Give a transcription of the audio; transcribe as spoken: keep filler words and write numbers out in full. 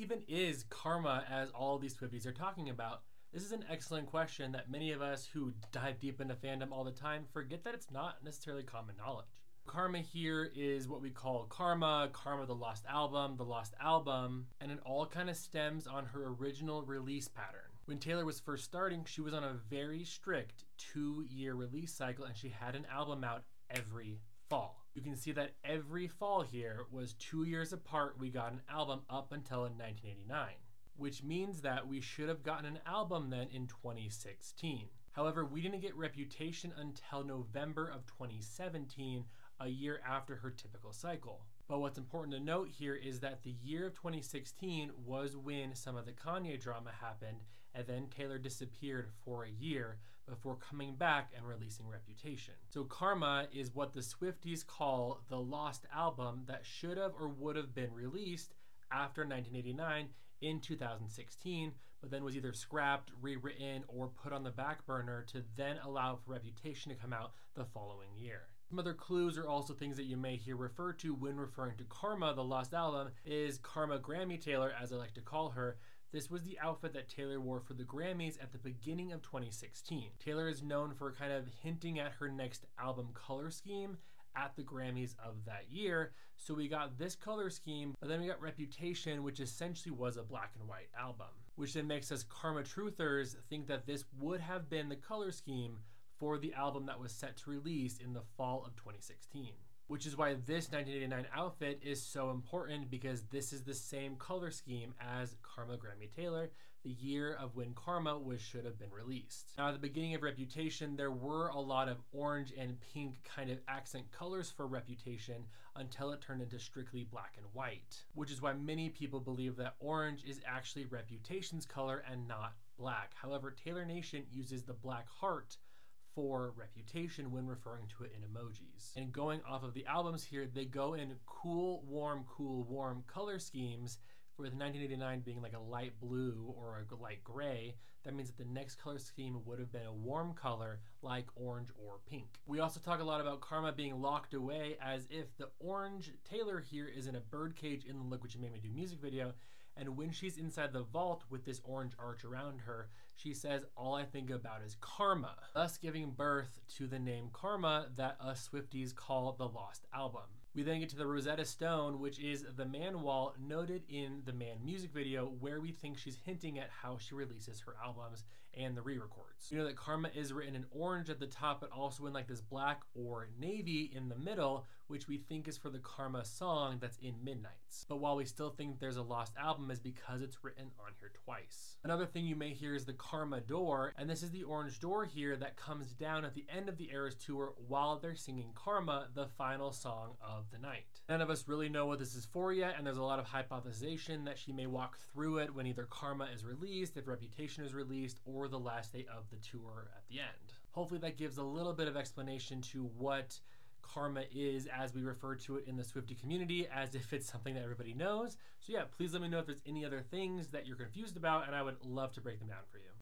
even is karma, as all these Swifties are talking about? This is an excellent question that many of us who dive deep into fandom all the time forget that it's not necessarily common knowledge. Karma here is what we call Karma, Karma the Lost Album, the Lost Album, and it all kind of stems on her original release pattern. When Taylor was first starting, she was on a very strict two-year release cycle, and she had an album out every fall. You can see that every fall here was two years apart. We got an album up until in nineteen eighty-nine, which means that we should have gotten an album then in twenty sixteen. However, we didn't get Reputation until November of twenty seventeen, a year after her typical cycle. But what's important to note here is that the year of twenty sixteen was when some of the Kanye drama happened, and then Taylor disappeared for a year before coming back and releasing Reputation. So Karma is what the Swifties call the lost album that should have or would have been released after nineteen eighty-nine in two thousand sixteen, but then was either scrapped, rewritten, or put on the back burner to then allow for Reputation to come out the following year. Some other clues or also things that you may hear referred to when referring to Karma, the lost album, is Karma Grammy Taylor, as I like to call her. This was the outfit that Taylor wore for the Grammys at the beginning of twenty sixteen. Taylor is known for kind of hinting at her next album color scheme at the Grammys of that year. So we got this color scheme, but then we got Reputation, which essentially was a black and white album, which then makes us Karma truthers think that this would have been the color scheme for the album that was set to release in the fall of twenty sixteen. Which is why this nineteen eighty-nine outfit is so important, because this is the same color scheme as Karma Grammy Taylor, the year of when Karma was should have been released. Now at the beginning of Reputation, there were a lot of orange and pink kind of accent colors for Reputation until it turned into strictly black and white, which is why many people believe that orange is actually Reputation's color and not black. However, Taylor Nation uses the black heart for Reputation when referring to it in emojis. And going off of the albums here, they go in cool, warm, cool, warm color schemes, with nineteen eighty-nine being like a light blue or a light gray. That means that the next color scheme would have been a warm color like orange or pink. We also talk a lot about Karma being locked away, as if the orange Taylor here is in a birdcage in the Look What You Made Me Do music video, and when she's inside the vault with this orange arch around her, she says, "All I think about is karma," thus giving birth to the name Karma that us Swifties call the Lost Album. We then get to the Rosetta Stone, which is the Man wall noted in the Man music video, where we think she's hinting at how she releases her albums and the re-records. We know that Karma is written in orange at the top, but also in like this black or navy in the middle, which we think is for the Karma song that's in Midnights. But while we still think there's a lost album, is because it's written on here twice. Another thing you may hear is the Karma door, and this is the orange door here that comes down at the end of the Eras tour while they're singing Karma, the final song of the night. None of us really know what this is for yet, and there's a lot of hypothesization that she may walk through it when either Karma is released, if Reputation is released, or the last day of the tour at the end. Hopefully that gives a little bit of explanation to what Karma is, as we refer to it in the Swiftie community, as if it's something that everybody knows. So yeah, please let me know if there's any other things that you're confused about, and I would love to break them down for you.